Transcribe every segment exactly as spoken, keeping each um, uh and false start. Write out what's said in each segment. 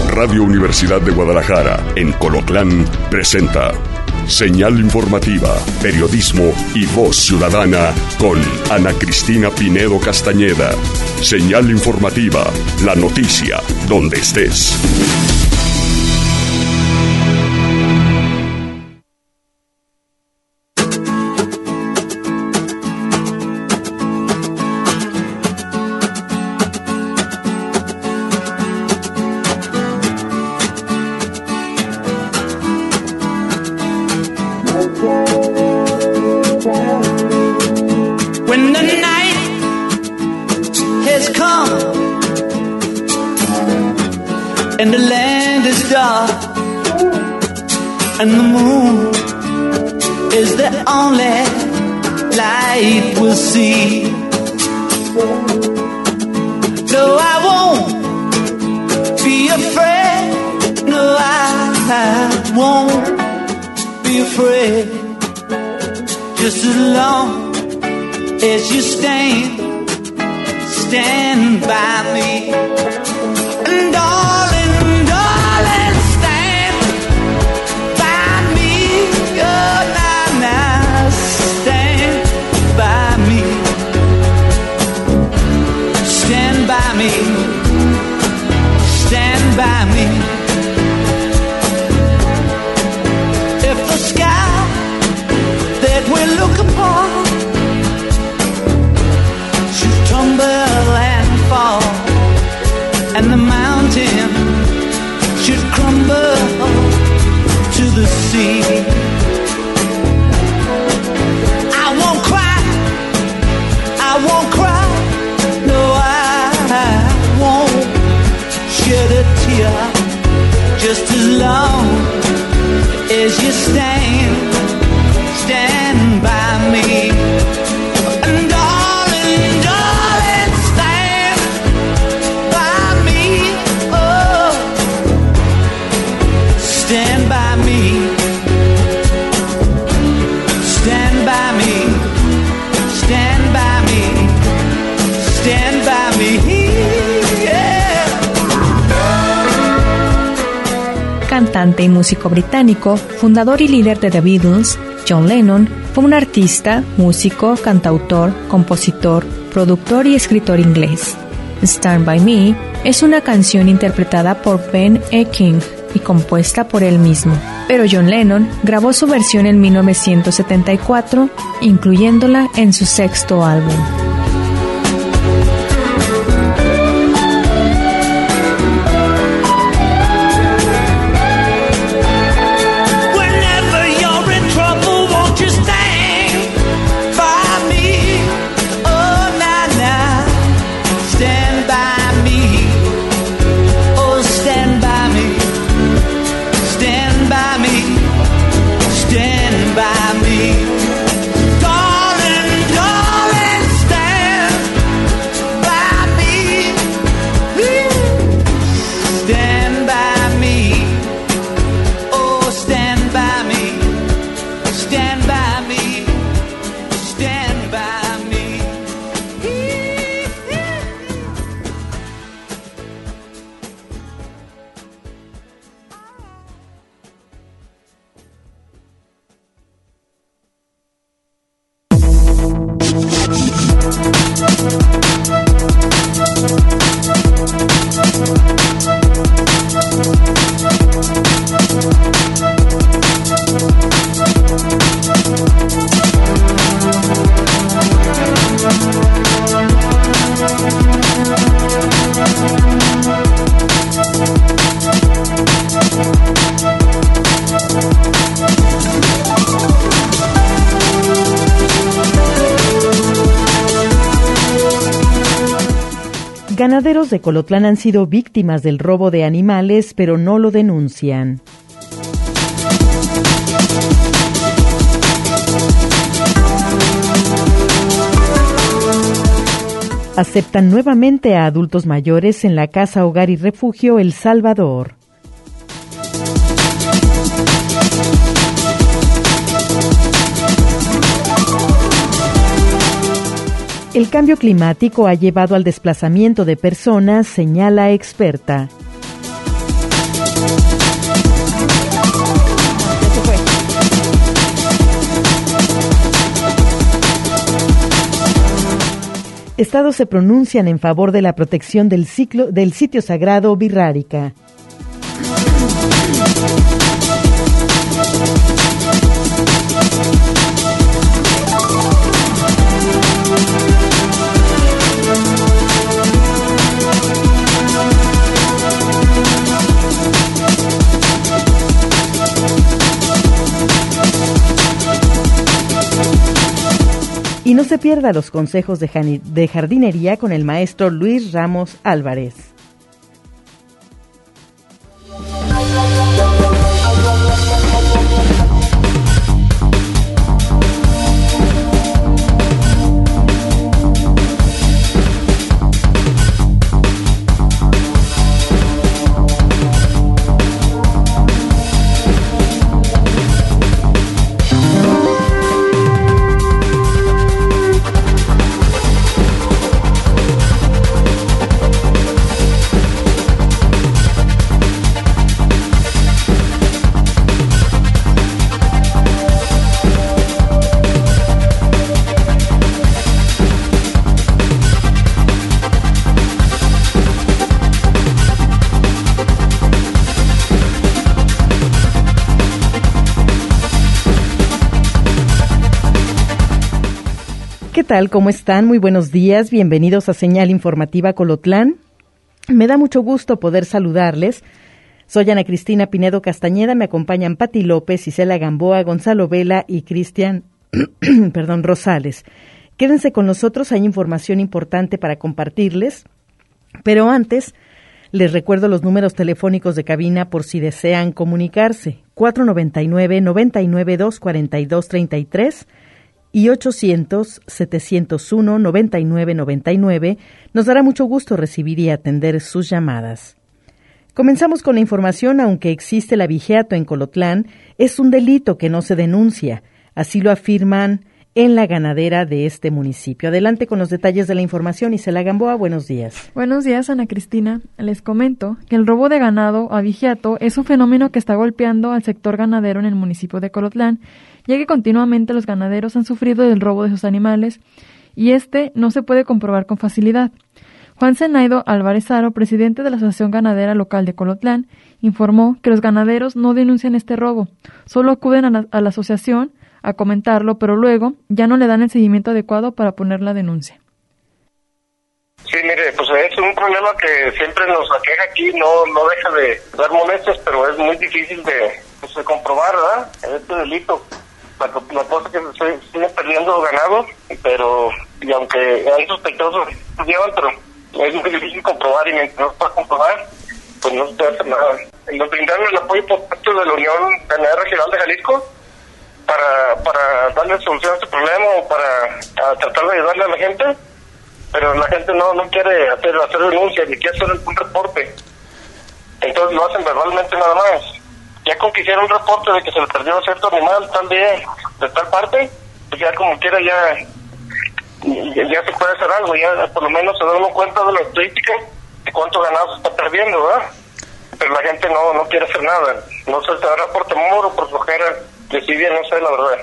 Radio Universidad de Guadalajara, en Colotlán, presenta Señal Informativa, Periodismo y Voz Ciudadana con Ana Cristina Pinedo Castañeda. Señal Informativa, la noticia, donde estés. And the land is dark, and the moon is the only light we'll see. No, I won't be afraid. No, I won't be afraid. Just as long as you stand, stand by me. And darling, stand by me. If the sky that we look upon should tumble and fall, and the mountain should crumble to the sea, I won't cry, I won't cry. No, I, I won't shed a tear. Just as long as you stand, stand by me. And darling, darling, stand by me. Oh, stand by me. Stand by me. Stand by me. Stand by me. Cantante y músico británico, fundador y líder de The Beatles, John Lennon fue un artista, músico, cantautor, compositor, productor y escritor inglés. Stand By Me es una canción interpretada por Ben E. King y compuesta por él mismo, pero John Lennon grabó su versión en mil novecientos setenta y cuatro, incluyéndola en su sexto álbum. Ganaderos de Colotlán han sido víctimas del robo de animales, pero no lo denuncian. Aceptan nuevamente a adultos mayores en la Casa Hogar y Refugio El Salvador. El cambio climático ha llevado al desplazamiento de personas, señala experta. Estados se pronuncian en favor de la protección del, ciclo, del sitio sagrado Virrárica. Y no se pierda los consejos de jardinería con el maestro Luis Ramos Álvarez. ¿Qué tal? ¿Cómo están? Muy buenos días. Bienvenidos a Señal Informativa Colotlán. Me da mucho gusto poder saludarles. Soy Ana Cristina Pinedo Castañeda. Me acompañan Pati López, Isela Gamboa, Gonzalo Vela y Cristian perdón, Rosales. Quédense con nosotros. Hay información importante para compartirles. Pero antes, les recuerdo los números telefónicos de cabina por si desean comunicarse. cuatro noventa y nueve, noventa y nueve, dos cuarenta y dos, treinta y tres y ochocientos, setecientos uno, noventa y nueve noventa y nueve. Nos dará mucho gusto recibir y atender sus llamadas. Comenzamos con la información. Aunque existe el abigeato en Colotlán, es un delito que no se denuncia. Así lo afirman en la ganadera de este municipio. Adelante con los detalles de la información. Isela Gamboa, buenos días. Buenos días, Ana Cristina. Les comento que el robo de ganado abigeato es un fenómeno que está golpeando al sector ganadero en el municipio de Colotlán, ya que continuamente los ganaderos han sufrido del robo de sus animales y este no se puede comprobar con facilidad. Juan Zenaido Álvarez Aro, presidente de la Asociación Ganadera Local de Colotlán, informó que los ganaderos no denuncian este robo, solo acuden a la, a la asociación a comentarlo, pero luego ya no le dan el seguimiento adecuado para poner la denuncia. Sí, mire, pues es un problema que siempre nos aqueja aquí, no no deja de dar molestias, pero es muy difícil de, pues, de comprobar, ¿verdad? Este delito. La, la cosa es que se sigue perdiendo ganado, pero, y aunque hay sospechosos que llevan, pero es muy difícil comprobar, y mientras no se pueda comprobar, pues no se puede hacer nada. Y nos brindaron el apoyo por parte de la Unión Ganadera Regional de Jalisco para para darle solución a este problema o para a tratar de ayudarle a la gente, pero la gente no no quiere hacer hacer denuncia ni quiere hacer un reporte, entonces lo hacen verbalmente nada más. Ya con que hicieron un reporte de que se le perdió cierto animal tal día de tal parte, pues ya como quiera ya ya, ya se puede hacer algo, ya por lo menos se da uno cuenta de la estadística de cuánto ganado se está perdiendo, ¿verdad? Pero la gente no no quiere hacer nada, no sé si se dará por temor o por flojera, decide, no sé la verdad.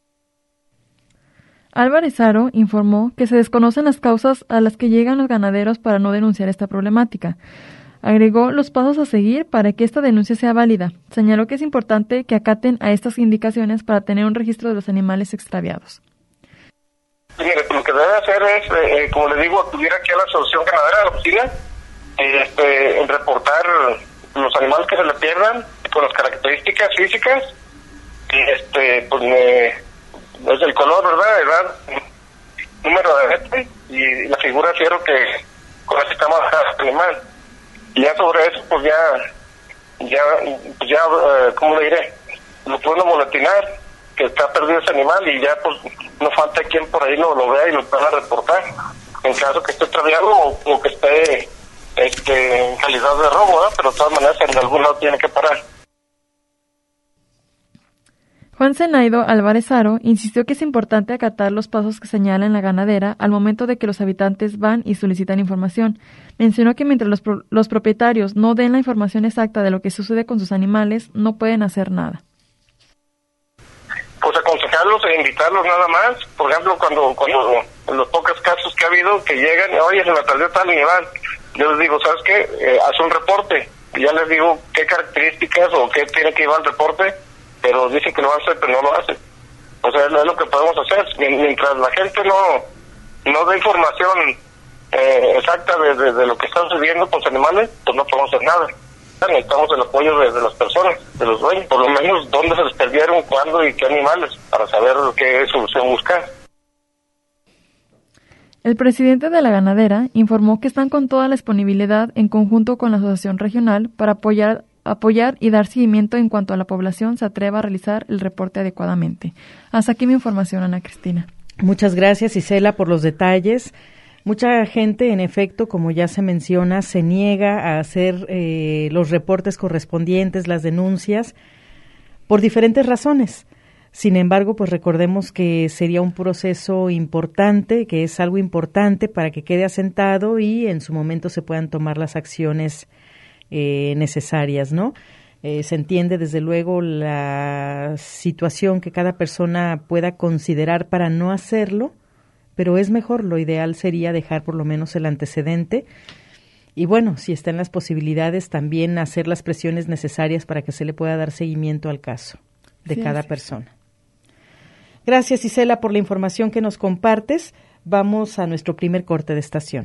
Álvarez Aro informó que se desconocen las causas a las que llegan los ganaderos para no denunciar esta problemática. Agregó los pasos a seguir para que esta denuncia sea válida. Señaló que es importante que acaten a estas indicaciones para tener un registro de los animales extraviados. Sí, mire, lo que debe hacer es, eh, como le digo, acudir aquí a la Asociación Ganadera de la oficina, eh, este, reportar los animales que se le pierdan con las características físicas, y este, pues me, es el color, ¿verdad? Edad, número de este y la figura fiero que con la que está marcado el animal. Y ya sobre eso, pues ya, ya, pues ya, uh, ¿cómo le diré? Lo pueden molestinar, que está perdido ese animal, y ya, pues, no falta quien por ahí lo, lo vea y lo pueda reportar, en caso que esté extraviado o, o que esté este, en calidad de robo, ¿verdad? Pero de todas maneras, en algún lado tiene que parar. Juan Zenaido Álvarez Aro insistió que es importante acatar los pasos que señala en la ganadera al momento de que los habitantes van y solicitan información. Mencionó que mientras los, pro- los propietarios no den la información exacta de lo que sucede con sus animales, no pueden hacer nada. Pues aconsejarlos e invitarlos nada más. Por ejemplo, cuando cuando en los pocos casos que ha habido que llegan, oye, se me perdió tal animal, yo les digo, ¿sabes qué? Eh, haz un reporte. Y ya les digo qué características o qué tiene que llevar el reporte, pero dicen que lo hace, pero no lo hace. O sea, es lo que podemos hacer. Mientras la gente no no dé información eh, exacta de, de, de lo que está sucediendo con los animales, pues no podemos hacer nada. Necesitamos el apoyo de, de las personas, de los dueños, por lo menos dónde se les perdieron, cuándo y qué animales, para saber qué solución buscar. El presidente de la ganadera informó que están con toda la disponibilidad en conjunto con la asociación regional para apoyar, apoyar y dar seguimiento en cuanto a la población se atreva a realizar el reporte adecuadamente. Hasta aquí mi información, Ana Cristina. Muchas gracias, Isela, por los detalles. Mucha gente, en efecto, como ya se menciona, se niega a hacer eh, los reportes correspondientes, las denuncias, por diferentes razones. Sin embargo, pues recordemos que sería un proceso importante, que es algo importante para que quede asentado y en su momento se puedan tomar las acciones eh, necesarias, ¿no? Eh, se entiende desde luego la situación que cada persona pueda considerar para no hacerlo, pero es mejor, lo ideal sería dejar por lo menos el antecedente y bueno, si están las posibilidades, también hacer las presiones necesarias para que se le pueda dar seguimiento al caso de sí, cada sí. persona. Gracias, Isela, por la información que nos compartes. Vamos a nuestro primer corte de estación.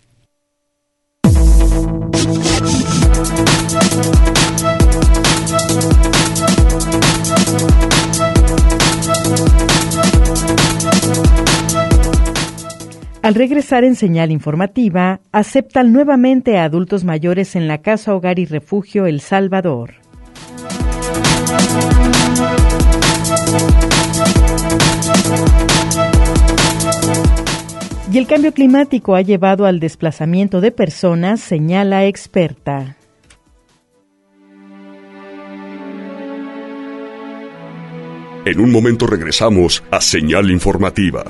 Al regresar en Señal Informativa, aceptan nuevamente a adultos mayores en la Casa Hogar y Refugio El Salvador. Y el cambio climático ha llevado al desplazamiento de personas, señala experta. En un momento regresamos a Señal Informativa.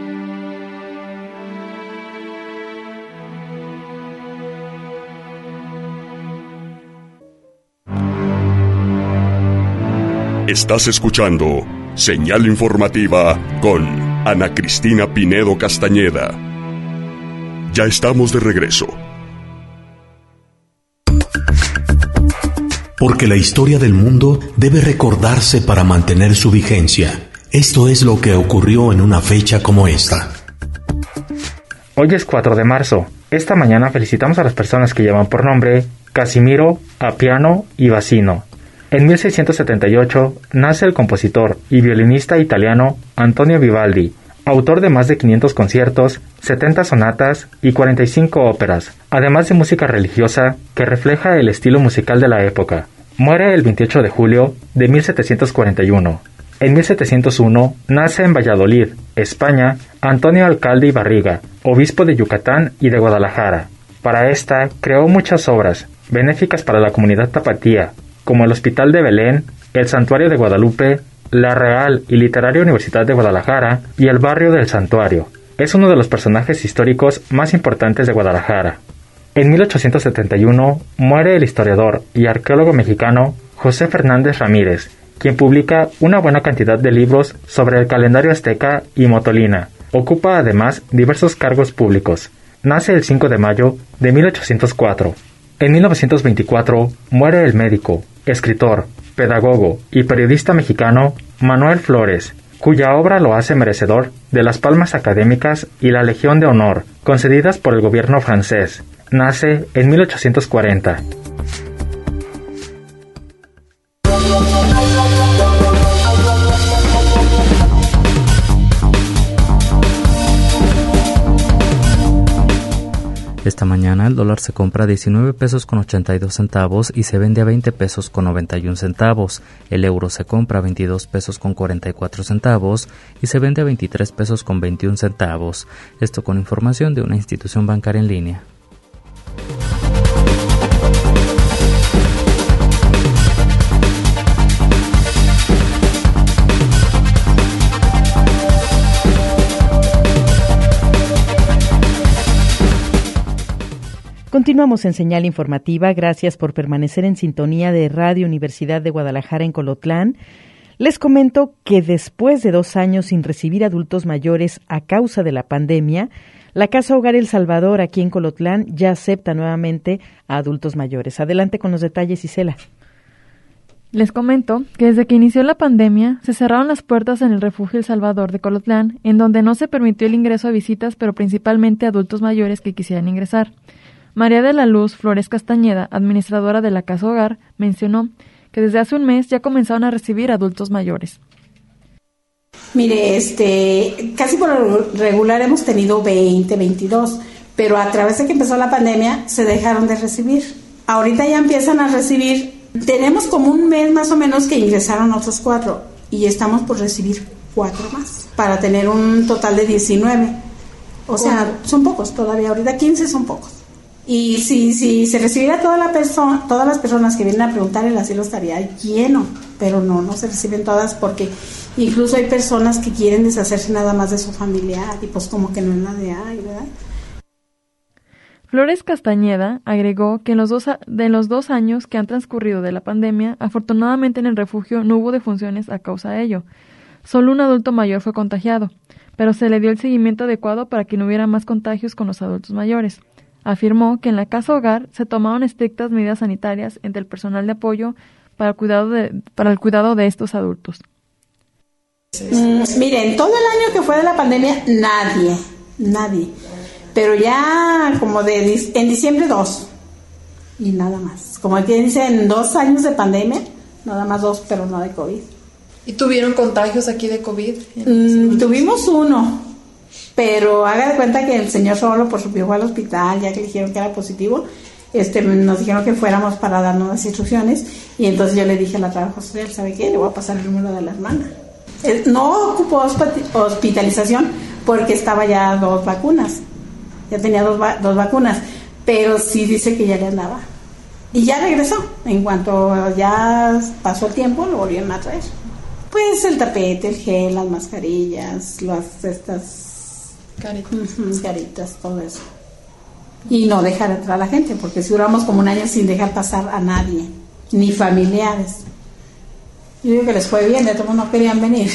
Estás escuchando Señal Informativa con Ana Cristina Pinedo Castañeda. Ya estamos de regreso. Porque la historia del mundo debe recordarse para mantener su vigencia. Esto es lo que ocurrió en una fecha como esta. Hoy es cuatro de marzo. Esta mañana felicitamos a las personas que llaman por nombre Casimiro, Appiano y Basino. En mil seiscientos setenta y ocho nace el compositor y violinista italiano Antonio Vivaldi, autor de más de quinientos conciertos, setenta sonatas y cuarenta y cinco óperas, además de música religiosa que refleja el estilo musical de la época. Muere el veintiocho de julio de mil setecientos cuarenta y uno. En mil setecientos uno nace en Valladolid, España, Antonio Alcalde y Barriga, obispo de Yucatán y de Guadalajara. Para esta creó muchas obras benéficas para la comunidad tapatía, como el Hospital de Belén, el Santuario de Guadalupe, la Real y Literaria Universidad de Guadalajara y el Barrio del Santuario. Es uno de los personajes históricos más importantes de Guadalajara. En mil ochocientos setenta y uno muere el historiador y arqueólogo mexicano José Fernández Ramírez, quien publica una buena cantidad de libros sobre el calendario azteca y Motolina. Ocupa además diversos cargos públicos. Nace el cinco de mayo de mil ochocientos cuatro. En mil novecientos veinticuatro muere el médico, escritor, pedagogo y periodista mexicano Manuel Flores, cuya obra lo hace merecedor de las Palmas Académicas y la Legión de Honor, concedidas por el gobierno francés. Nace en mil ochocientos cuarenta. Esta mañana el dólar se compra a diecinueve pesos con ochenta y dos centavos y se vende a veinte pesos con noventa y un centavos. El euro se compra a veintidós pesos con cuarenta y cuatro centavos y se vende a veintitrés pesos con veintiún centavos. Esto con información de una institución bancaria en línea. Continuamos en Señal Informativa. Gracias por permanecer en sintonía de Radio Universidad de Guadalajara en Colotlán. Les comento que después de dos años sin recibir adultos mayores a causa de la pandemia, la Casa Hogar El Salvador aquí en Colotlán ya acepta nuevamente a adultos mayores. Adelante con los detalles, Isela. Les comento que desde que inició la pandemia se cerraron las puertas en el Refugio El Salvador de Colotlán, en donde no se permitió el ingreso a visitas, pero principalmente a adultos mayores que quisieran ingresar. María de la Luz Flores Castañeda, administradora de la Casa Hogar, mencionó que desde hace un mes ya comenzaron a recibir adultos mayores. Mire, este, casi por regular hemos tenido veinte, veintidós, pero a través de que empezó la pandemia se dejaron de recibir. Ahorita ya empiezan a recibir, tenemos como un mes más o menos que ingresaron otros cuatro y estamos por recibir cuatro más para tener un total de diecinueve. O sea, son pocos todavía, ahorita quince son pocos. Y si, si se recibiera toda la persona, todas las personas que vienen a preguntar, el asilo estaría lleno, pero no, no se reciben todas porque incluso hay personas que quieren deshacerse nada más de su familiar y pues como que no es la de ahí, ¿verdad? Flores Castañeda agregó que en los dos, de los dos años que han transcurrido de la pandemia, afortunadamente en el refugio no hubo defunciones a causa de ello. Solo un adulto mayor fue contagiado, pero se le dio el seguimiento adecuado para que no hubiera más contagios con los adultos mayores. Afirmó que en la Casa Hogar se tomaron estrictas medidas sanitarias entre el personal de apoyo para el cuidado de, para el cuidado de estos adultos. Mm, miren, todo el año que fue de la pandemia, nadie, nadie. Pero ya como de en diciembre dos y nada más. Como quien dice, en dos años de pandemia, nada más dos, pero no de COVID. ¿Y tuvieron contagios aquí de COVID? Mm, tuvimos uno. Pero haga de cuenta que el señor solo por su fue al hospital, ya que le dijeron que era positivo, este, nos dijeron que fuéramos para darnos las instrucciones, y entonces yo le dije a la trabajo social, ¿sabe qué? Le voy a pasar el número de la hermana. No ocupó hospitalización porque estaba ya dos vacunas, ya tenía dos, va- dos vacunas, pero sí dice que ya le andaba. Y ya regresó, en cuanto ya pasó el tiempo, lo volvieron a traer. Pues el tapete, el gel, las mascarillas, las estas... Caritas. Uh-huh, caritas, todo eso. Y no dejar entrar a la gente, porque si duramos como un año sin dejar pasar a nadie, ni familiares. Yo digo que les fue bien, de todos no querían venir.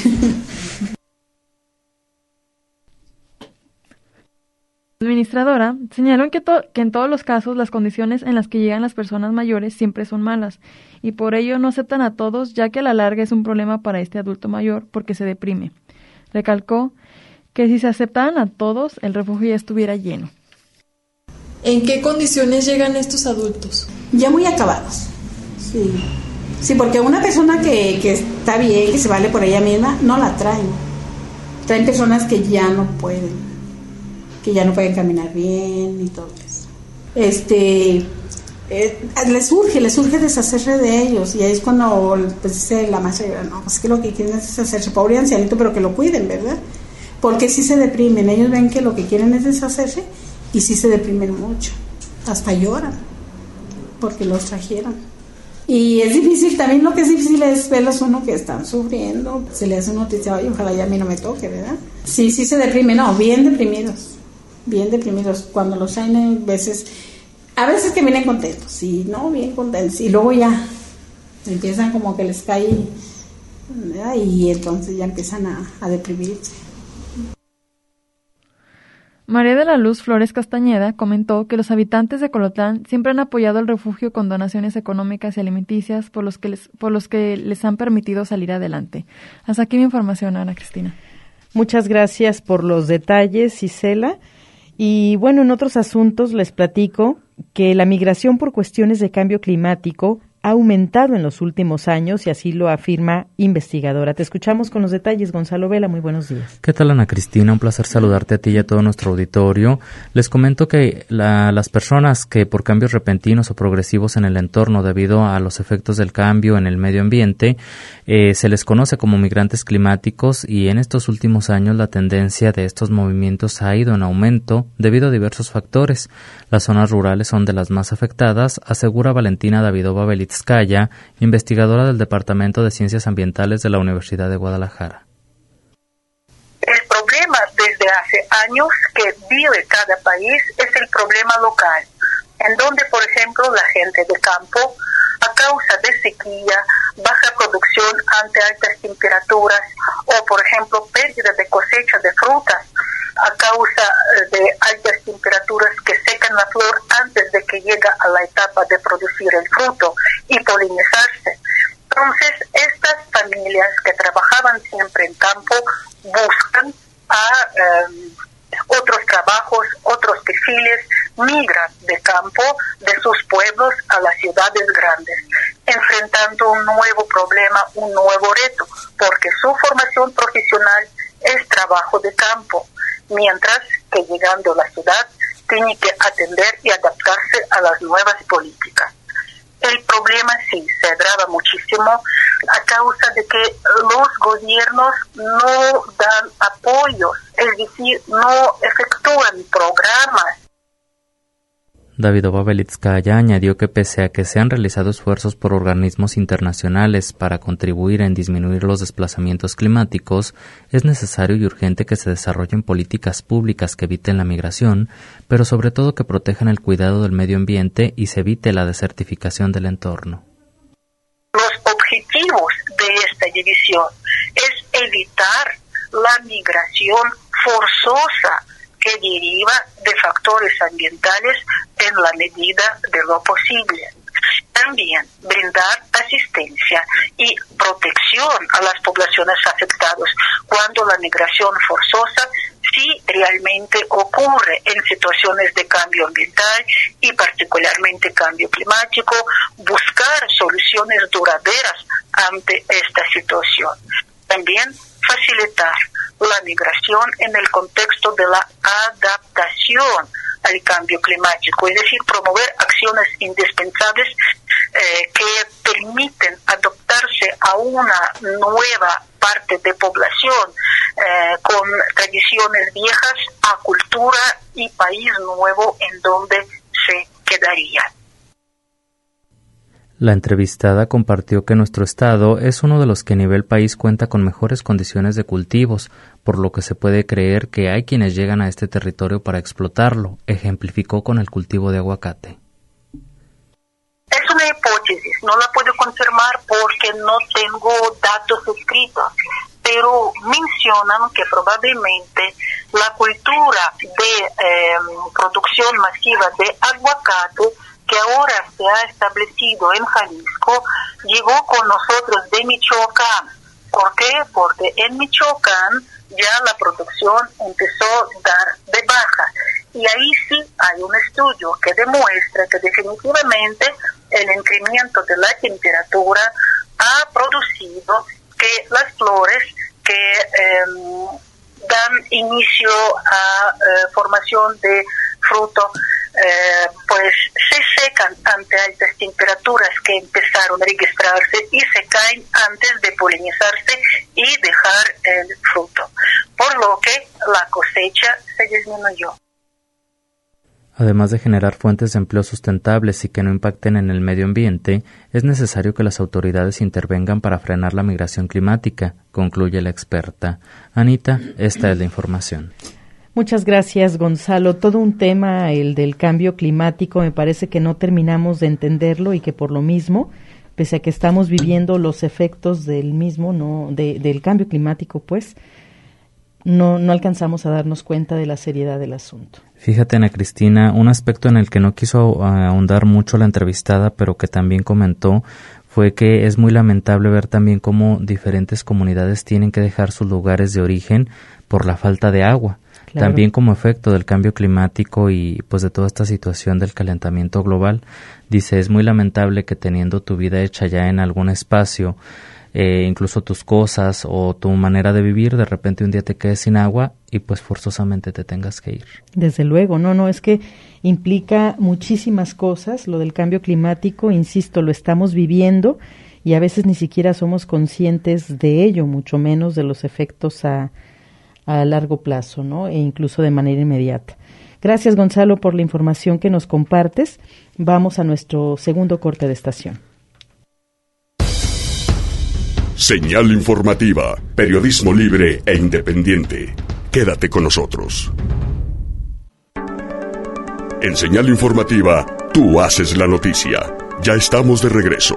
La administradora señaló que, to- que en todos los casos las condiciones en las que llegan las personas mayores siempre son malas y por ello no aceptan a todos, ya que a la larga es un problema para este adulto mayor porque se deprime. Recalcó que si se aceptaran a todos, el refugio ya estuviera lleno. ¿En qué condiciones llegan estos adultos? Ya muy acabados. Sí, sí, porque una persona que, que está bien, que se vale por ella misma, no la traen. Traen personas que ya no pueden, que ya no pueden caminar bien y todo eso. Este, eh, les urge, les urge deshacerse de ellos, y ahí es cuando pues, dice la maestra, no, pues que lo que quieren es deshacerse, pobre ancianito, pero que lo cuiden, ¿verdad? Porque sí se deprimen, ellos ven que lo que quieren es deshacerse y sí se deprimen mucho, hasta lloran porque los trajeron. Y es difícil, también lo que es difícil es verlos uno que están sufriendo, se le hace noticia, oye, ojalá ya a mí no me toque, ¿verdad? Sí, sí se deprimen, no, bien deprimidos, bien deprimidos, cuando los traen a veces, a veces que vienen contentos, sí, no, bien contentos, y luego ya empiezan como que les cae, ¿verdad? Y entonces ya empiezan a, a deprimirse. María de la Luz Flores Castañeda comentó que los habitantes de Colotlán siempre han apoyado el refugio con donaciones económicas y alimenticias por los que les, por los que les han permitido salir adelante. Hasta aquí mi información, Ana Cristina. Muchas gracias por los detalles, Isela. Y bueno, en otros asuntos les platico que la migración por cuestiones de cambio climático ha aumentado en los últimos años y así lo afirma investigadora. Te escuchamos con los detalles, Gonzalo Vela. Muy buenos días. ¿Qué tal, Ana Cristina? Un placer saludarte a ti y a todo nuestro auditorio. Les comento que la, las personas que por cambios repentinos o progresivos en el entorno debido a los efectos del cambio en el medio ambiente eh, se les conoce como migrantes climáticos, y en estos últimos años la tendencia de estos movimientos ha ido en aumento debido a diversos factores. Las zonas rurales son de las más afectadas, asegura Valentina Davidova Belitskaya, investigadora del Departamento de Ciencias Ambientales de la Universidad de Guadalajara. El problema desde hace años que vive cada país es el problema local. en donde, por ejemplo, la gente de campo, a causa de sequía, baja producción ante altas temperaturas o, por ejemplo, pérdida de cosecha de frutas a causa de altas temperaturas que secan la flor antes de que llegue a la etapa de producir el fruto y polinizarse. Entonces, estas familias que trabajaban siempre en campo buscan a eh, otros trabajos, otros perfiles, migran de campo, de sus pueblos a las ciudades grandes, enfrentando un nuevo problema, un nuevo reto, porque su formación profesional es trabajo de campo, mientras que llegando a la ciudad tiene que atender y adaptarse a las nuevas políticas. El problema sí se agrava muchísimo a causa de que los gobiernos no dan apoyos, es decir, no efectúan programas. Davidova Belitskaya añadió que pese a que se han realizado esfuerzos por organismos internacionales para contribuir en disminuir los desplazamientos climáticos, es necesario y urgente que se desarrollen políticas públicas que eviten la migración, pero sobre todo que protejan el cuidado del medio ambiente y se evite la desertificación del entorno. Los objetivos de esta división es evitar la migración forzosa que deriva de factores ambientales en la medida de lo posible. También brindar asistencia y protección a las poblaciones afectadas cuando la migración forzosa sí realmente ocurre en situaciones de cambio ambiental y particularmente cambio climático, buscar soluciones duraderas ante esta situación. También facilitar la migración en el contexto de la adaptación al cambio climático, es decir, promover acciones indispensables eh, que permiten adaptarse a una nueva parte de población eh, con tradiciones viejas a cultura y país nuevo en donde se quedaría. La entrevistada compartió que nuestro estado es uno de los que a nivel país cuenta con mejores condiciones de cultivos, por lo que se puede creer que hay quienes llegan a este territorio para explotarlo. Ejemplificó con el cultivo de aguacate. Es una hipótesis, no la puedo confirmar porque no tengo datos escritos, pero mencionan que probablemente la cultura de eh, producción masiva de aguacate que ahora se ha establecido en Jalisco, llegó con nosotros de Michoacán. ¿Por qué? Porque en Michoacán ya la producción empezó a dar de baja. Y ahí sí hay un estudio que demuestra que definitivamente el incremento de la temperatura ha producido que las flores que eh, dan inicio a eh, formación de fruto Eh, pues se secan ante altas temperaturas que empezaron a registrarse y se caen antes de polinizarse y dejar el fruto, por lo que la cosecha se disminuyó. Además de generar fuentes de empleo sustentables y que no impacten en el medio ambiente, es necesario que las autoridades intervengan para frenar la migración climática, concluye la experta. Anita, esta es la información. Muchas gracias, Gonzalo. Todo un tema, el del cambio climático, me parece que no terminamos de entenderlo y que por lo mismo, pese a que estamos viviendo los efectos del mismo, no, de, del cambio climático, pues, no, no alcanzamos a darnos cuenta de la seriedad del asunto. Fíjate, Ana Cristina, un aspecto en el que no quiso ahondar mucho la entrevistada, pero que también comentó, fue que es muy lamentable ver también cómo diferentes comunidades tienen que dejar sus lugares de origen por la falta de agua. Claro. También como efecto del cambio climático y pues de toda esta situación del calentamiento global. Dice, es muy lamentable que teniendo tu vida hecha ya en algún espacio, eh, incluso tus cosas o tu manera de vivir, de repente un día te quedes sin agua y pues forzosamente te tengas que ir. Desde luego, no, no, es que implica muchísimas cosas, lo del cambio climático, insisto, lo estamos viviendo y a veces ni siquiera somos conscientes de ello, mucho menos de los efectos a a largo plazo, ¿no? E incluso de manera inmediata. Gracias, Gonzalo, por la información que nos compartes. Vamos a nuestro segundo corte de estación. Señal informativa, periodismo libre e independiente. Quédate con nosotros. En Señal informativa, Tú haces la noticia. Ya estamos de regreso.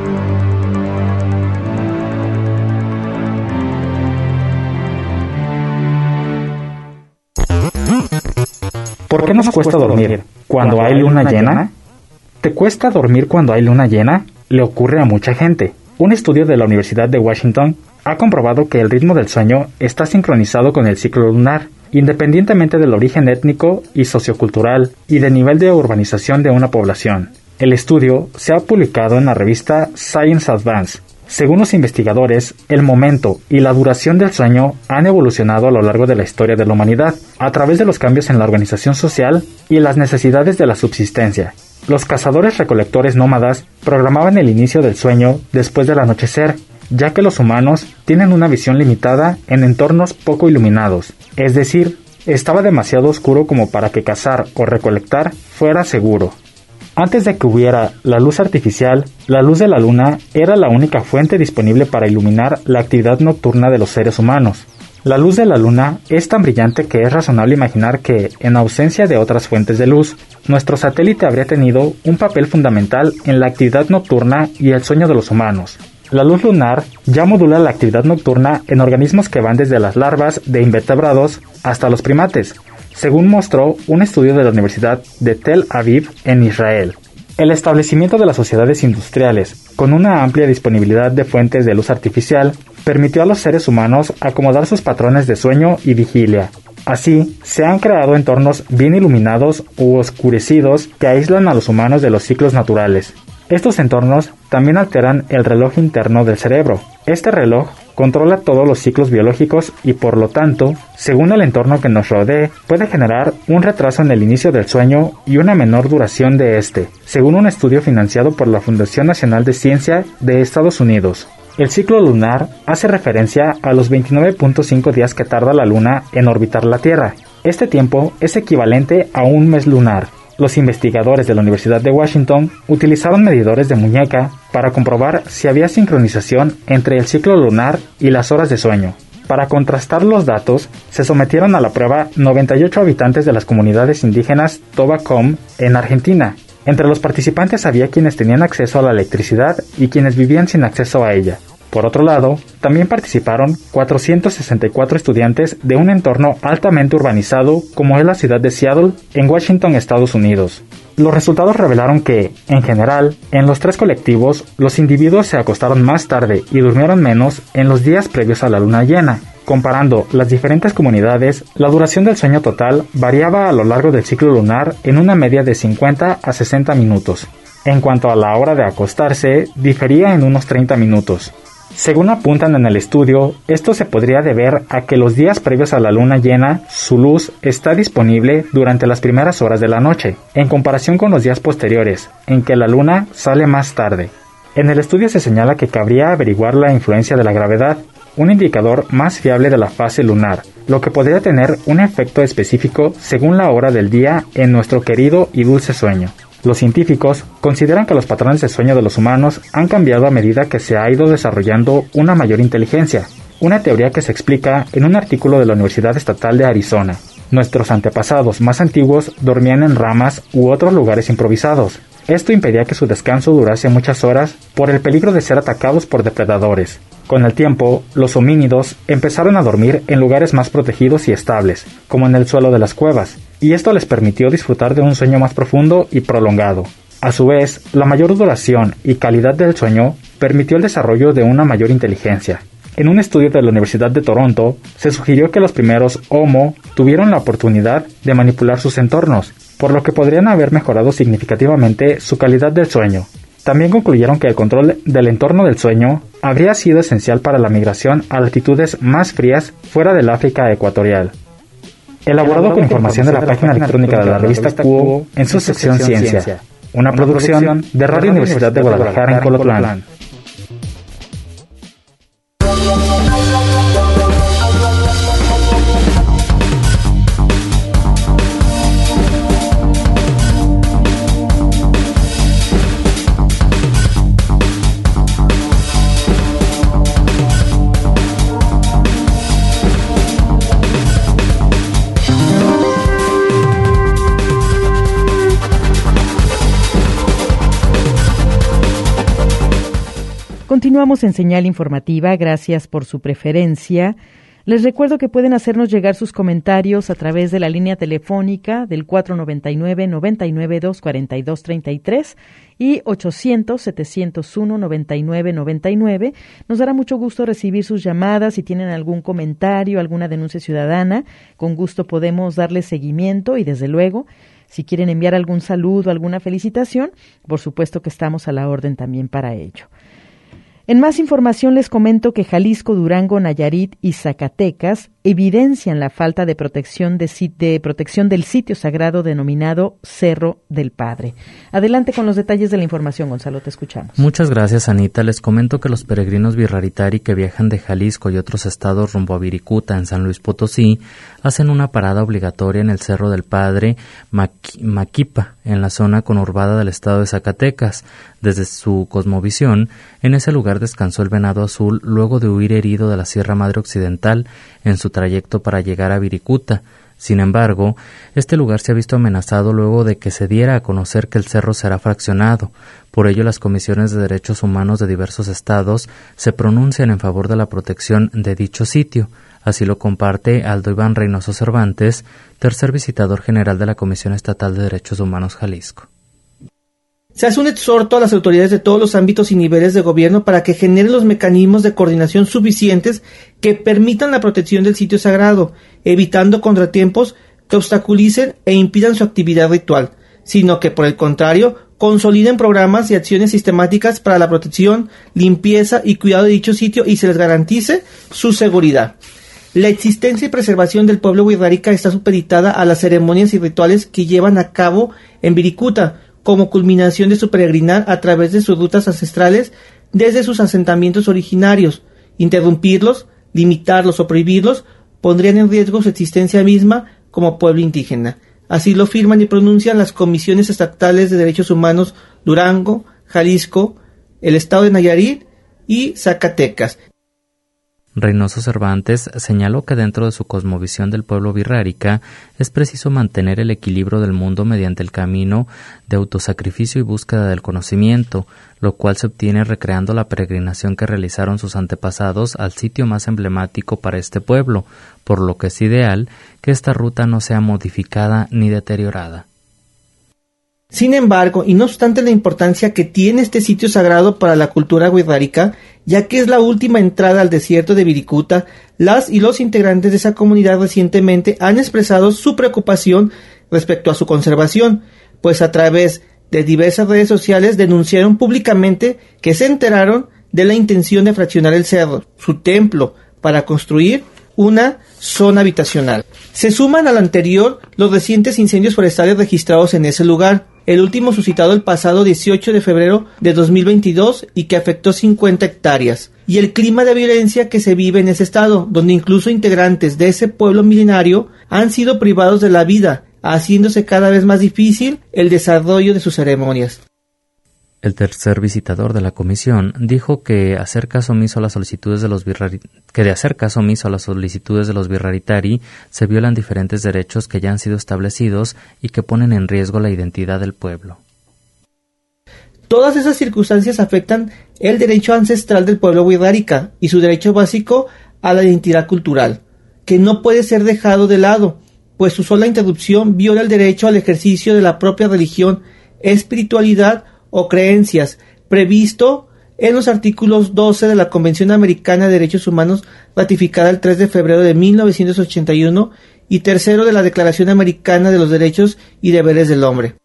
¿Por qué nos cuesta dormir cuando hay luna llena? ¿Te cuesta dormir cuando hay luna llena? Le ocurre a mucha gente. Un estudio de la Universidad de Washington ha comprobado que el ritmo del sueño está sincronizado con el ciclo lunar, independientemente del origen étnico y sociocultural y del nivel de urbanización de una población. El estudio se ha publicado en la revista Science Advance. Según los investigadores, el momento y la duración del sueño han evolucionado a lo largo de la historia de la humanidad, a través de los cambios en la organización social y las necesidades de la subsistencia. Los cazadores-recolectores nómadas programaban el inicio del sueño después del anochecer, ya que los humanos tienen una visión limitada en entornos poco iluminados, es decir, estaba demasiado oscuro como para que cazar o recolectar fuera seguro. Antes de que hubiera la luz artificial, la luz de la luna era la única fuente disponible para iluminar la actividad nocturna de los seres humanos. La luz de la luna es tan brillante que es razonable imaginar que, en ausencia de otras fuentes de luz, nuestro satélite habría tenido un papel fundamental en la actividad nocturna y el sueño de los humanos. La luz lunar ya modula la actividad nocturna en organismos que van desde las larvas de invertebrados hasta los primates, según mostró un estudio de la Universidad de Tel Aviv en Israel. El establecimiento de las sociedades industriales, con una amplia disponibilidad de fuentes de luz artificial, permitió a los seres humanos acomodar sus patrones de sueño y vigilia. Así, se han creado entornos bien iluminados u oscurecidos que aíslan a los humanos de los ciclos naturales. Estos entornos también alteran el reloj interno del cerebro. Este reloj controla todos los ciclos biológicos y, por lo tanto, según el entorno que nos rodee, puede generar un retraso en el inicio del sueño y una menor duración de este, según un estudio financiado por la Fundación Nacional de Ciencia de Estados Unidos. El ciclo lunar hace referencia a los veintinueve punto cinco días que tarda la Luna en orbitar la Tierra. Este tiempo es equivalente a un mes lunar. Los investigadores de la Universidad de Washington utilizaron medidores de muñeca para comprobar si había sincronización entre el ciclo lunar y las horas de sueño. Para contrastar los datos, se sometieron a la prueba noventa y ocho habitantes de las comunidades indígenas Toba-Com en Argentina. Entre los participantes había quienes tenían acceso a la electricidad y quienes vivían sin acceso a ella. Por otro lado, también participaron cuatrocientos sesenta y cuatro estudiantes de un entorno altamente urbanizado como es la ciudad de Seattle, en Washington, Estados Unidos. Los resultados revelaron que, en general, en los tres colectivos, los individuos se acostaron más tarde y durmieron menos en los días previos a la luna llena. Comparando las diferentes comunidades, la duración del sueño total variaba a lo largo del ciclo lunar en una media de cincuenta a sesenta minutos. En cuanto a la hora de acostarse, difería en unos treinta minutos. Según apuntan en el estudio, esto se podría deber a que los días previos a la luna llena, su luz está disponible durante las primeras horas de la noche, en comparación con los días posteriores, en que la luna sale más tarde. En el estudio se señala que cabría averiguar la influencia de la gravedad, un indicador más fiable de la fase lunar, lo que podría tener un efecto específico según la hora del día en nuestro querido y dulce sueño. Los científicos consideran que los patrones de sueño de los humanos han cambiado a medida que se ha ido desarrollando una mayor inteligencia, una teoría que se explica en un artículo de la Universidad Estatal de Arizona. Nuestros antepasados más antiguos dormían en ramas u otros lugares improvisados. Esto impedía que su descanso durase muchas horas por el peligro de ser atacados por depredadores. Con el tiempo, los homínidos empezaron a dormir en lugares más protegidos y estables, como en el suelo de las cuevas, y esto les permitió disfrutar de un sueño más profundo y prolongado. A su vez, la mayor duración y calidad del sueño permitió el desarrollo de una mayor inteligencia. En un estudio de la Universidad de Toronto, se sugirió que los primeros Homo tuvieron la oportunidad de manipular sus entornos, por lo que podrían haber mejorado significativamente su calidad del sueño. También concluyeron que el control del entorno del sueño habría sido esencial para la migración a latitudes más frías fuera del África ecuatorial. Elaborado con información de la página electrónica de la revista Cuo en su sección Ciencia, una producción de Radio Universidad de Guadalajara en Colotlán. Continuamos en Señal Informativa, gracias por su preferencia. Les recuerdo que pueden hacernos llegar sus comentarios a través de la línea telefónica del cuatro noventa y nueve, noventa y nueve, doscientos cuarenta y dos, treinta y tres y ochocientos, setecientos uno, noventa y nueve, noventa y nueve. Nos dará mucho gusto recibir sus llamadas. Si tienen algún comentario, alguna denuncia ciudadana, con gusto podemos darles seguimiento y, desde luego, si quieren enviar algún saludo, alguna felicitación, por supuesto que estamos a la orden también para ello. En más información les comento que Jalisco, Durango, Nayarit y Zacatecas evidencian la falta de protección, de, de protección del sitio sagrado denominado Cerro del Padre. Adelante con los detalles de la información, Gonzalo, te escuchamos. Muchas gracias, Anita. Les comento que los peregrinos birraritari que viajan de Jalisco y otros estados rumbo a Viricuta, en San Luis Potosí, hacen una parada obligatoria en el Cerro del Padre Maqui- Maquipa, en la zona conurbada del estado de Zacatecas. Desde su cosmovisión, en ese lugar descansó el venado azul luego de huir herido de la Sierra Madre Occidental en su trayecto para llegar a Viricuta. Sin embargo, este lugar se ha visto amenazado luego de que se diera a conocer que el cerro será fraccionado. Por ello, las comisiones de derechos humanos de diversos estados se pronuncian en favor de la protección de dicho sitio. Así lo comparte Aldo Iván Reynoso Cervantes, tercer visitador general de la Comisión Estatal de Derechos Humanos Jalisco. Se hace un exhorto a las autoridades de todos los ámbitos y niveles de gobierno para que generen los mecanismos de coordinación suficientes que permitan la protección del sitio sagrado, evitando contratiempos que obstaculicen e impidan su actividad ritual, sino que, por el contrario, consoliden programas y acciones sistemáticas para la protección, limpieza y cuidado de dicho sitio y se les garantice su seguridad. La existencia y preservación del pueblo birrárica está supeditada a las ceremonias y rituales que llevan a cabo en Viricuta, como culminación de su peregrinar a través de sus rutas ancestrales desde sus asentamientos originarios. Interrumpirlos, limitarlos o prohibirlos pondrían en riesgo su existencia misma como pueblo indígena. Así lo firman y pronuncian las comisiones estatales de derechos humanos Durango, Jalisco, el estado de Nayarit y Zacatecas. Reynoso Cervantes señaló que dentro de su cosmovisión del pueblo birrárica es preciso mantener el equilibrio del mundo mediante el camino de autosacrificio y búsqueda del conocimiento, lo cual se obtiene recreando la peregrinación que realizaron sus antepasados al sitio más emblemático para este pueblo, por lo que es ideal que esta ruta no sea modificada ni deteriorada. Sin embargo, y no obstante la importancia que tiene este sitio sagrado para la cultura birrárica, ya que es la última entrada al desierto de Viricuta, las y los integrantes de esa comunidad recientemente han expresado su preocupación respecto a su conservación, pues a través de diversas redes sociales denunciaron públicamente que se enteraron de la intención de fraccionar el cerro, su templo, para construir una zona habitacional. Se suman al anterior los recientes incendios forestales registrados en ese lugar, el último suscitado el pasado dieciocho de febrero de dos mil veintidós y que afectó cincuenta hectáreas, y el clima de violencia que se vive en ese estado, donde incluso integrantes de ese pueblo milenario han sido privados de la vida, haciéndose cada vez más difícil el desarrollo de sus ceremonias. El tercer visitador de la comisión dijo que hacer caso omiso a las solicitudes de los birrari, que de hacer caso omiso a las solicitudes de los birraritari se violan diferentes derechos que ya han sido establecidos y que ponen en riesgo la identidad del pueblo. Todas esas circunstancias afectan el derecho ancestral del pueblo birrárica y su derecho básico a la identidad cultural, que no puede ser dejado de lado, pues su sola interrupción viola el derecho al ejercicio de la propia religión, espiritualidad o creencias, previsto en los artículos doce de la Convención Americana de Derechos Humanos, ratificada el tres de febrero de mil novecientos ochenta y uno, y tercero de la Declaración Americana de los Derechos y Deberes del Hombre.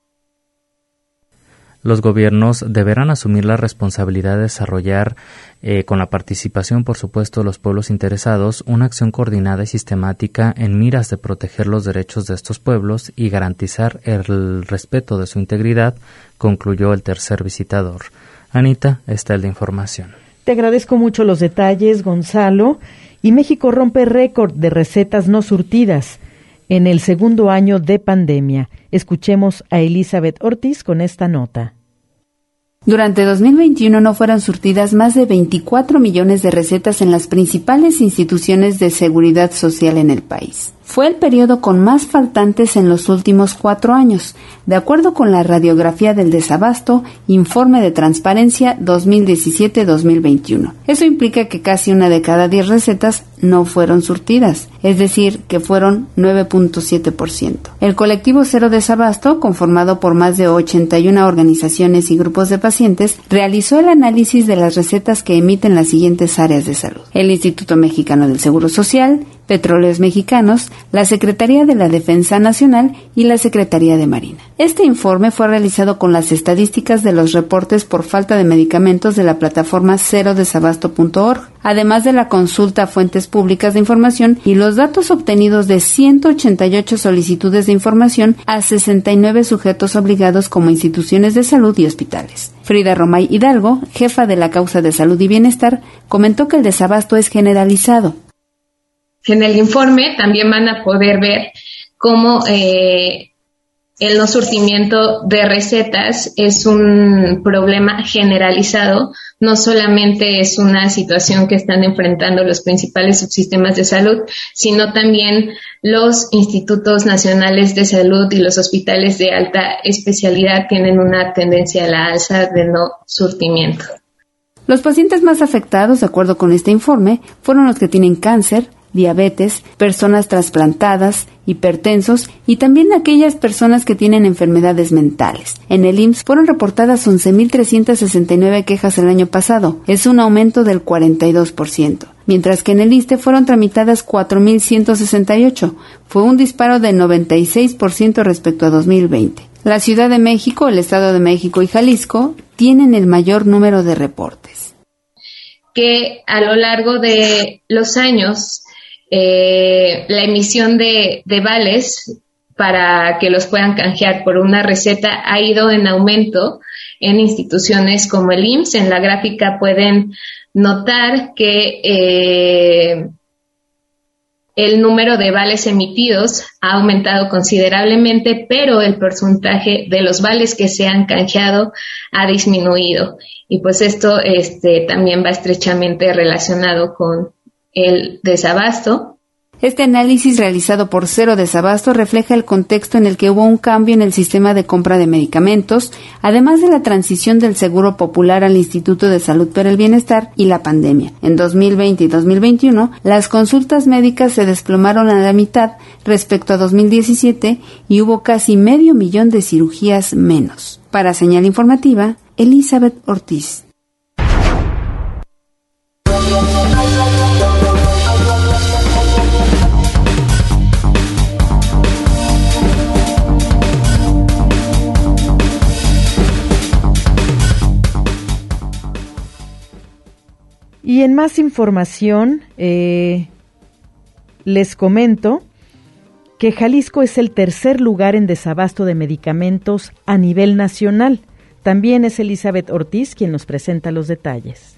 Los gobiernos deberán asumir la responsabilidad de desarrollar, eh, con la participación, por supuesto, de los pueblos interesados, una acción coordinada y sistemática en miras de proteger los derechos de estos pueblos y garantizar el respeto de su integridad, concluyó el tercer visitador. Anita, esta es la información. Te agradezco mucho los detalles, Gonzalo. Y México rompe récord de recetas no surtidas en el segundo año de pandemia. Escuchemos a Elizabeth Ortiz con esta nota. Durante dos mil veintiuno no fueron surtidas más de veinticuatro millones de recetas en las principales instituciones de seguridad social en el país. fue el periodo con más faltantes en los últimos cuatro años, de acuerdo con la radiografía del desabasto, Informe de Transparencia dos mil diecisiete dos mil veintiuno. Eso implica que casi una de cada diez recetas no fueron surtidas, es decir, que fueron nueve punto siete por ciento. El colectivo Cero Desabasto, conformado por más de ochenta y una organizaciones y grupos de pacientes, realizó el análisis de las recetas que emiten las siguientes áreas de salud: el Instituto Mexicano del Seguro Social, Petróleos Mexicanos, la Secretaría de la Defensa Nacional y la Secretaría de Marina. Este informe fue realizado con las estadísticas de los reportes por falta de medicamentos de la plataforma cero desabasto punto org, además de la consulta a fuentes públicas de información y los datos obtenidos de ciento ochenta y ocho solicitudes de información a sesenta y nueve sujetos obligados como instituciones de salud y hospitales. Frida Romay Hidalgo, jefa de la causa de salud y bienestar, comentó que el desabasto es generalizado. En el informe también van a poder ver cómo eh, el no surtimiento de recetas es un problema generalizado, no solamente es una situación que están enfrentando los principales subsistemas de salud, sino también los institutos nacionales de salud y los hospitales de alta especialidad tienen una tendencia a la alza de no surtimiento. Los pacientes más afectados, de acuerdo con este informe, fueron los que tienen cáncer, diabetes, personas trasplantadas, hipertensos y también aquellas personas que tienen enfermedades mentales. En el I M S S fueron reportadas once mil trescientas sesenta y nueve quejas el año pasado, es un aumento del cuarenta y dos por ciento, mientras que en el ISSSTE fueron tramitadas cuatro mil ciento sesenta y ocho, fue un disparo de noventa y seis por ciento respecto a dos mil veinte. La Ciudad de México, el Estado de México y Jalisco tienen el mayor número de reportes. Que a lo largo de los años Eh, la emisión de, de vales para que los puedan canjear por una receta ha ido en aumento en instituciones como el I M S S. En la gráfica pueden notar que eh, el número de vales emitidos ha aumentado considerablemente, pero el porcentaje de los vales que se han canjeado ha disminuido. Y pues esto este, también va estrechamente relacionado con el desabasto. Este análisis realizado por Cero Desabasto refleja el contexto en el que hubo un cambio en el sistema de compra de medicamentos, además de la transición del Seguro Popular al Instituto de Salud para el Bienestar y la pandemia. En dos mil veinte y dos mil veintiuno, las consultas médicas se desplomaron a la mitad respecto a dos mil diecisiete y hubo casi medio millón de cirugías menos. Para Señal Informativa, Elizabeth Ortiz. Y en más información, eh, les comento que Jalisco es el tercer lugar en desabasto de medicamentos a nivel nacional. También es Elizabeth Ortiz quien nos presenta los detalles.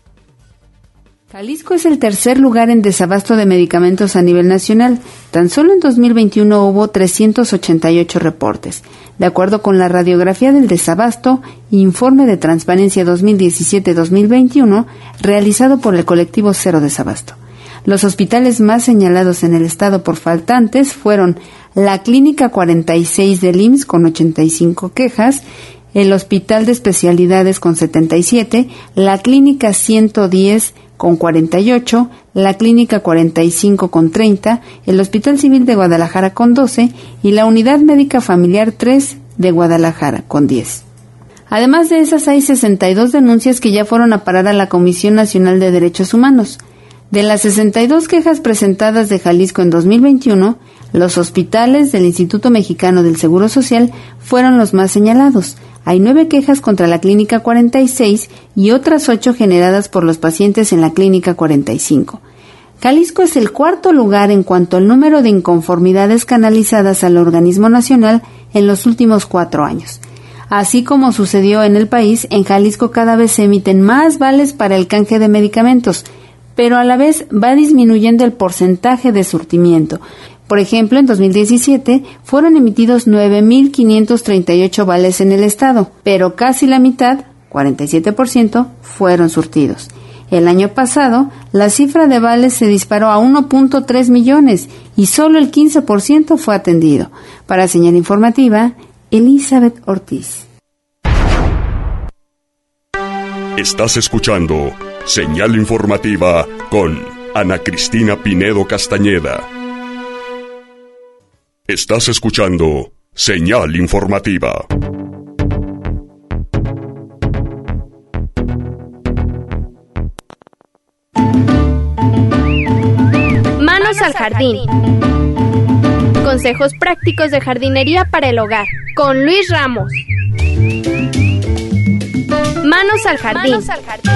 Jalisco es el tercer lugar en desabasto de medicamentos a nivel nacional. Tan solo en dos mil veintiuno hubo trescientos ochenta y ocho reportes. De acuerdo con la radiografía del desabasto, Informe de Transparencia dos mil diecisiete dos mil veintiuno, realizado por el colectivo Cero Desabasto. Los hospitales más señalados en el estado por faltantes fueron la Clínica cuarenta y seis del I M S S con ochenta y cinco quejas, el Hospital de Especialidades con setenta y siete, la Clínica ciento diez con cuarenta y ocho, la Clínica cuarenta y cinco con treinta, el Hospital Civil de Guadalajara con doce y la Unidad Médica Familiar tres de Guadalajara con diez. Además de esas, hay sesenta y dos denuncias que ya fueron a parar a la Comisión Nacional de Derechos Humanos. De las sesenta y dos quejas presentadas de Jalisco en dos mil veintiuno, los hospitales del Instituto Mexicano del Seguro Social fueron los más señalados. Hay nueve quejas contra la Clínica cuarenta y seis y otras ocho generadas por los pacientes en la Clínica cuarenta y cinco. Jalisco es el cuarto lugar en cuanto al número de inconformidades canalizadas al organismo nacional en los últimos cuatro años. Así como sucedió en el país, en Jalisco cada vez se emiten más vales para el canje de medicamentos, pero a la vez va disminuyendo el porcentaje de surtimiento. Por ejemplo, en dos mil diecisiete fueron emitidos nueve mil quinientos treinta y ocho vales en el estado, pero casi la mitad, cuarenta y siete por ciento, fueron surtidos. El año pasado, la cifra de vales se disparó a uno punto tres millones y solo el quince por ciento fue atendido. Para Señal Informativa, Elizabeth Ortiz. Estás escuchando Señal Informativa con Ana Cristina Pinedo Castañeda. Estás escuchando Señal Informativa. Manos al jardín. Consejos prácticos de jardinería para el hogar con Luis Ramos. Manos al jardín. Manos al jardín.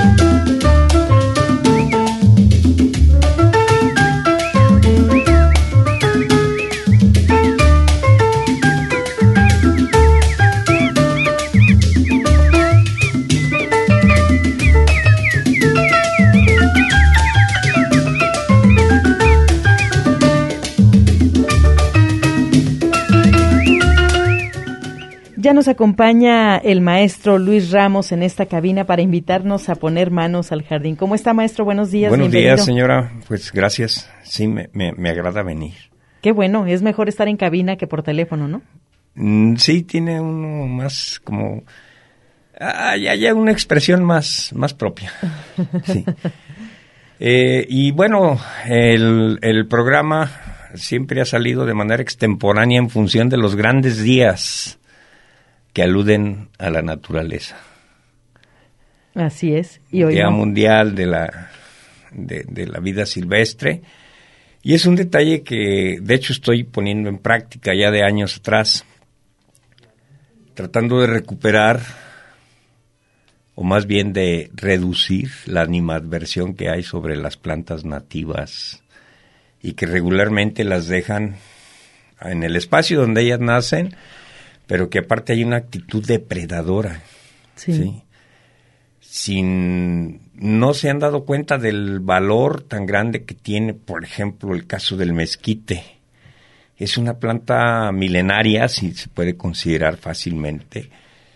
Ya nos acompaña el maestro Luis Ramos en esta cabina para invitarnos a poner manos al jardín. ¿Cómo está, maestro? Buenos días. Buenos bienvenido. días, señora. Pues gracias. Sí, me, me, me agrada venir. Qué bueno. Es mejor estar en cabina que por teléfono, ¿no? Mm, sí, tiene uno más como... Hay, hay una expresión más, más propia. Sí. Eh, y bueno, el, el programa siempre ha salido de manera extemporánea en función de los grandes días que aluden a la naturaleza. Así es. Y hoy Día no. Mundial de la, de, de la Vida Silvestre. Y es un detalle que, de hecho, estoy poniendo en práctica ya de años atrás, tratando de recuperar, o más bien de reducir la animadversión que hay sobre las plantas nativas y que regularmente las dejan en el espacio donde ellas nacen, pero que aparte hay una actitud depredadora. Sí. ¿sí? Sin, no se han dado cuenta del valor tan grande que tiene, por ejemplo, el caso del mezquite. Es una planta milenaria, si se puede considerar fácilmente,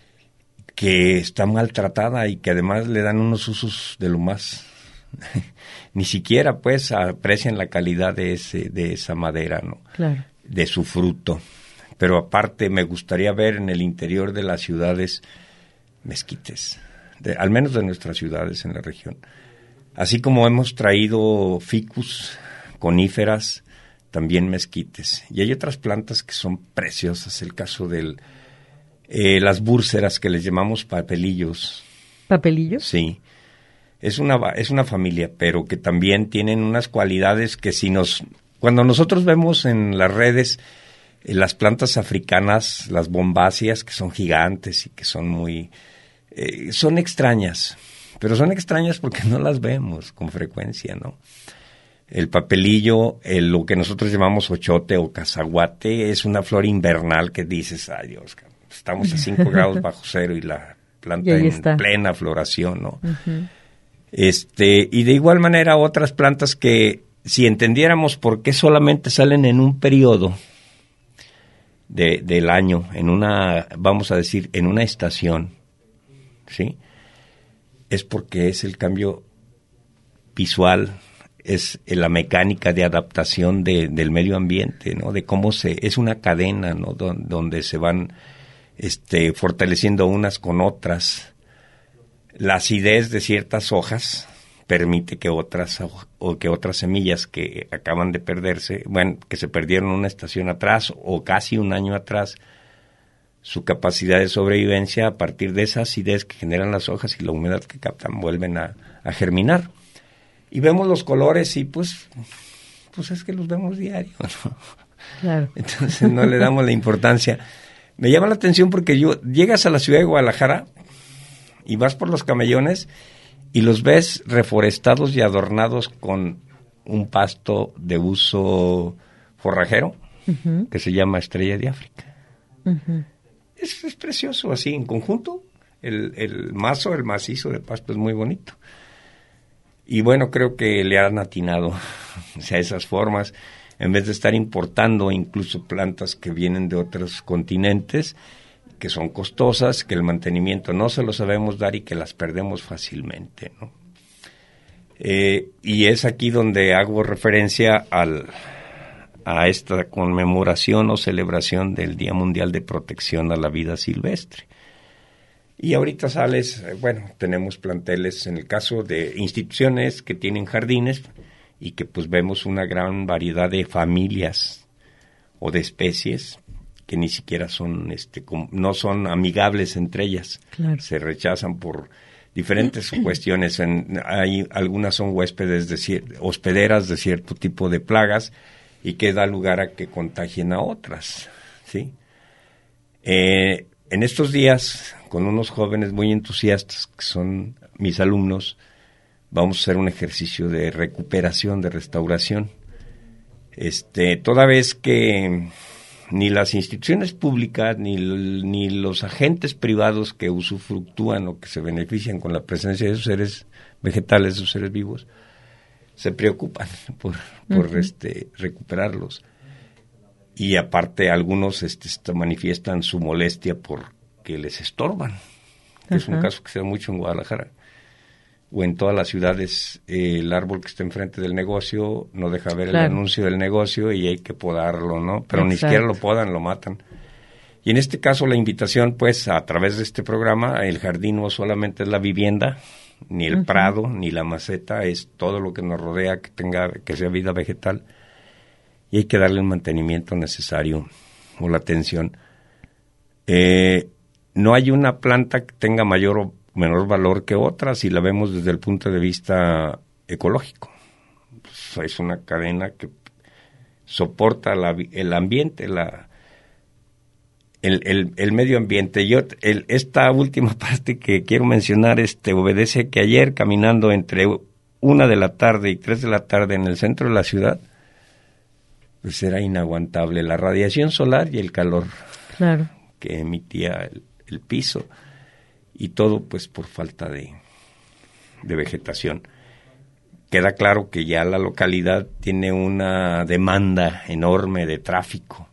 que está maltratada y que además le dan unos usos de lo más... Ni siquiera, pues, aprecian la calidad de ese, de esa madera, ¿no? Claro. De su fruto. Pero aparte me gustaría ver en el interior de las ciudades mezquites, de, al menos de nuestras ciudades en la región. Así como hemos traído ficus, coníferas, también mezquites. Y hay otras plantas que son preciosas, el caso de eh, las búrseras que les llamamos papelillos. ¿Papelillos? Sí. Es una, es una familia, pero que también tienen unas cualidades que si nos... Cuando nosotros vemos en las redes... Las plantas africanas, las bombáceas, que son gigantes y que son muy... Eh, son extrañas, pero son extrañas porque no las vemos con frecuencia, ¿no? El papelillo, el, lo que nosotros llamamos ochote o cazaguate, es una flor invernal que dices, ay Dios, estamos a cinco grados bajo cero y la planta y en está. plena floración, ¿no? Uh-huh. Este, y de igual manera otras plantas que si entendiéramos por qué solamente salen en un periodo De, del año, en una, vamos a decir, en una estación, ¿sí? Es porque es el cambio visual, es la mecánica de adaptación de, del medio ambiente, ¿no? De cómo se, es una cadena, ¿no? Don, donde se van, este, fortaleciendo unas con otras. La acidez de ciertas hojas permite que otras o que otras semillas que acaban de perderse, bueno, que se perdieron una estación atrás o casi un año atrás, su capacidad de sobrevivencia a partir de esa acidez que generan las hojas y la humedad que captan vuelven a, a germinar. Y vemos los colores y pues, pues es que los vemos diario, ¿no? Claro. Entonces no le damos la importancia. Me llama la atención porque yo llegas a la ciudad de Guadalajara y vas por los camellones y los ves reforestados y adornados con un pasto de uso forrajero, uh-huh, que se llama estrella de África. Uh-huh. Es, es precioso así, en conjunto. El, el mazo, el macizo de pasto es muy bonito. Y bueno, creo que le han atinado o sea, esas formas, en vez de estar importando incluso plantas que vienen de otros continentes, que son costosas, que el mantenimiento no se lo sabemos dar y que las perdemos fácilmente, ¿no? Eh, y es aquí donde hago referencia al, a esta conmemoración o celebración del Día Mundial de Protección a la Vida Silvestre. Y ahorita sales, bueno, tenemos planteles en el caso de instituciones que tienen jardines y que pues vemos una gran variedad de familias o de especies que ni siquiera son, este, no son amigables entre ellas. Claro. Se rechazan por diferentes cuestiones. En, hay algunas son huéspedes de cier- hospederas de cierto tipo de plagas y que da lugar a que contagien a otras, ¿sí? Eh, en estos días, con unos jóvenes muy entusiastas que son mis alumnos, vamos a hacer un ejercicio de recuperación, de restauración. Este, toda vez que ni las instituciones públicas ni, ni los agentes privados que usufructúan o que se benefician con la presencia de esos seres vegetales, de esos seres vivos, se preocupan por, por uh-huh. este, recuperarlos. Y aparte algunos este, manifiestan su molestia porque les estorban. Uh-huh. Es un caso que se da mucho en Guadalajara. O en todas las ciudades, eh, el árbol que está enfrente del negocio no deja ver claro. el anuncio del negocio y hay que podarlo, ¿no? Pero Exacto. ni siquiera lo podan, lo matan. Y en este caso la invitación, pues, a través de este programa, el jardín no solamente es la vivienda, ni el uh-huh. prado, ni la maceta, es todo lo que nos rodea, que tenga, que sea vida vegetal. Y hay que darle el mantenimiento necesario o la atención. Eh, no hay una planta que tenga mayor o menor valor que otras si la vemos desde el punto de vista ecológico. Pues es una cadena que soporta la, el ambiente, la, el, el, el medio ambiente. Yo, el, esta última parte que quiero mencionar este, obedece que ayer caminando entre una de la tarde y tres de la tarde en el centro de la ciudad, pues era inaguantable la radiación solar y el calor claro. que emitía el, el piso. Y todo pues por falta de, de vegetación. Queda claro que ya la localidad tiene una demanda enorme de tráfico.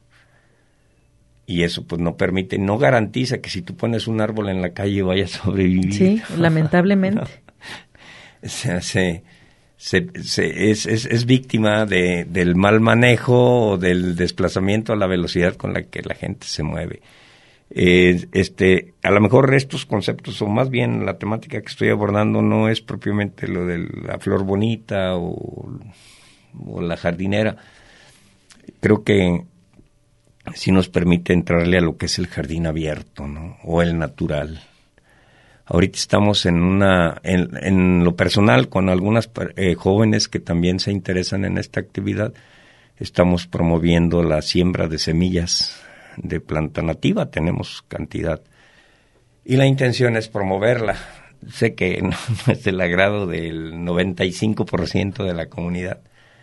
Y eso pues no permite, no garantiza que si tú pones un árbol en la calle vaya a sobrevivir. Sí, lamentablemente. No. O sea, se, se, se, es, es, es víctima de, del mal manejo o del desplazamiento a la velocidad con la que la gente se mueve. Eh, este, a lo mejor estos conceptos, o más bien la temática que estoy abordando no es propiamente lo de la flor bonita o, o la jardinera. Creo que sí nos permite entrarle a lo que es el jardín abierto, ¿no? O el natural. Ahorita estamos en una, en, en lo personal, con algunas eh, jóvenes que también se interesan en esta actividad, estamos promoviendo la siembra de semillas de planta nativa, tenemos cantidad. Y la intención es promoverla. Sé que no, no es del agrado del noventa y cinco por ciento de la comunidad,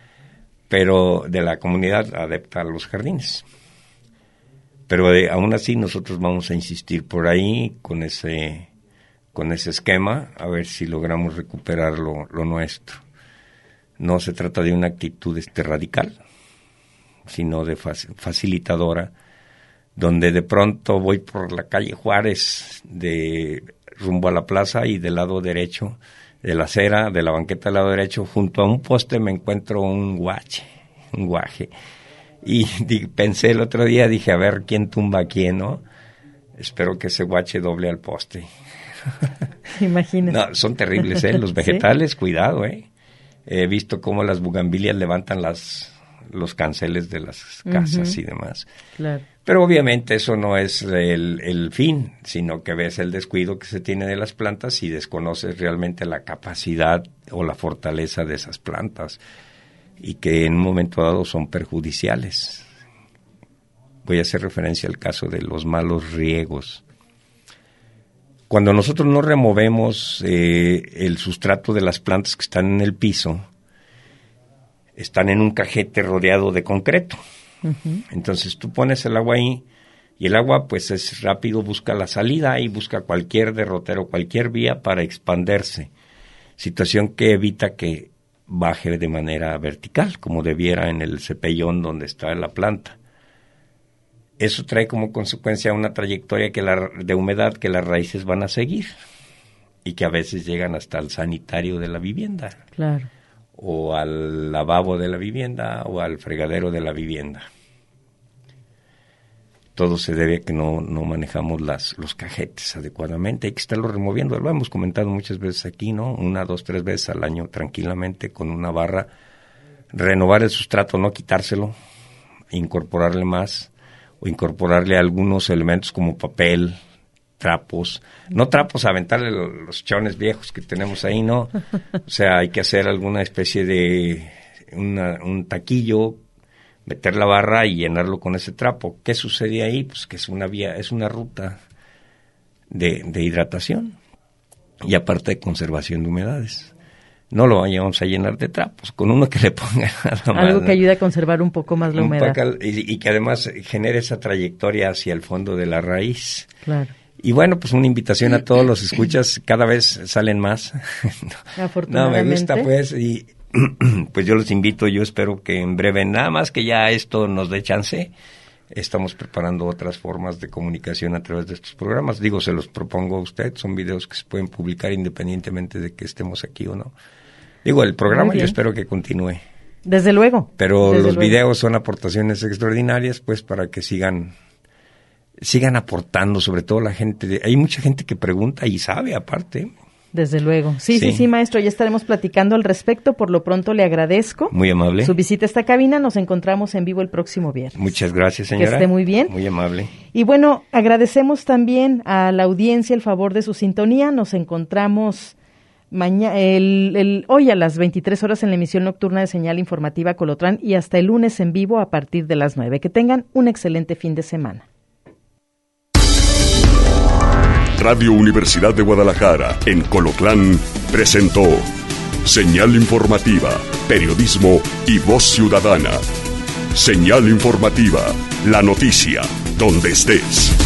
pero de la comunidad adepta a los jardines. Pero de, aún así nosotros vamos a insistir por ahí con ese, con ese esquema, a ver si logramos recuperar lo, lo nuestro. No se trata de una actitud este, radical, sino de fac- facilitadora, donde de pronto voy por la calle Juárez de rumbo a la plaza y del lado derecho de la acera, de la banqueta del lado derecho, junto a un poste me encuentro un guache, un guaje. Y di, pensé el otro día, dije, a ver quién tumba a quién, ¿no? Espero que ese guache doble al poste. Imagínate. No, son terribles, ¿eh? Los vegetales, ¿sí? Cuidado, ¿eh? He visto cómo las bugambilias levantan las los canceles de las casas uh-huh. y demás. Claro. Pero obviamente eso no es el, el fin, sino que ves el descuido que se tiene de las plantas y desconoces realmente la capacidad o la fortaleza de esas plantas y que en un momento dado son perjudiciales. Voy a hacer referencia al caso de los malos riegos. Cuando nosotros no removemos eh, el sustrato de las plantas que están en el piso, están en un cajete rodeado de concreto. Uh-huh. Entonces tú pones el agua ahí y el agua pues es rápido, busca la salida y busca cualquier derrotero, cualquier vía para expandirse. Situación que evita que baje de manera vertical, como debiera en el cepellón donde está la planta. Eso trae como consecuencia una trayectoria que la, de humedad que las raíces van a seguir. y que a veces llegan hasta el sanitario de la vivienda. Claro. O al lavabo de la vivienda o al fregadero de la vivienda. Todo se debe a que no, no manejamos las, los cajetes adecuadamente. Hay que estarlo removiendo. Lo hemos comentado muchas veces aquí, ¿no? Una, dos, tres veces al año tranquilamente con una barra. Renovar el sustrato, no quitárselo. Incorporarle más. O incorporarle algunos elementos como papel, trapos. No trapos, aventarle los, los chones viejos que tenemos ahí, ¿no? O sea, hay que hacer alguna especie de una, un taquillo, meter la barra y llenarlo con ese trapo. ¿Qué sucede ahí? Pues que es una vía, es una ruta de, de hidratación y aparte de conservación de humedades. No lo vamos a llenar de trapos, con uno que le ponga nada más. Algo que ayude a conservar un poco más la un humedad. Pacal, y, y que además genere esa trayectoria hacia el fondo de la raíz. Claro. Y bueno, pues una invitación a todos los escuchas, cada vez salen más. no, Afortunadamente. No, me gusta pues, y pues yo los invito, yo espero que en breve, nada más que ya esto nos dé chance, estamos preparando otras formas de comunicación a través de estos programas. Digo, se los propongo a usted, son videos que se pueden publicar independientemente de que estemos aquí o no. Digo, el programa yo espero que continúe. Desde luego. Pero desde los luego. videos son aportaciones extraordinarias, pues, para que sigan sigan aportando, sobre todo la gente. De, hay mucha gente que pregunta y sabe, aparte. Desde luego. Sí, sí, sí, sí, maestro, ya estaremos platicando al respecto. Por lo pronto le agradezco. Muy amable. Su visita a esta cabina. Nos encontramos en vivo el próximo viernes. Muchas gracias, señora. Que esté muy bien. Muy amable. Y bueno, agradecemos también a la audiencia el favor de su sintonía. Nos encontramos mañana, el, el, hoy a las veintitrés horas en la emisión nocturna de Señal Informativa Colotlán y hasta el lunes en vivo a partir de las nueve. Que tengan un excelente fin de semana. Radio Universidad de Guadalajara, en Colotlán, presentó Señal Informativa, Periodismo y Voz Ciudadana. Señal Informativa, la noticia, donde estés.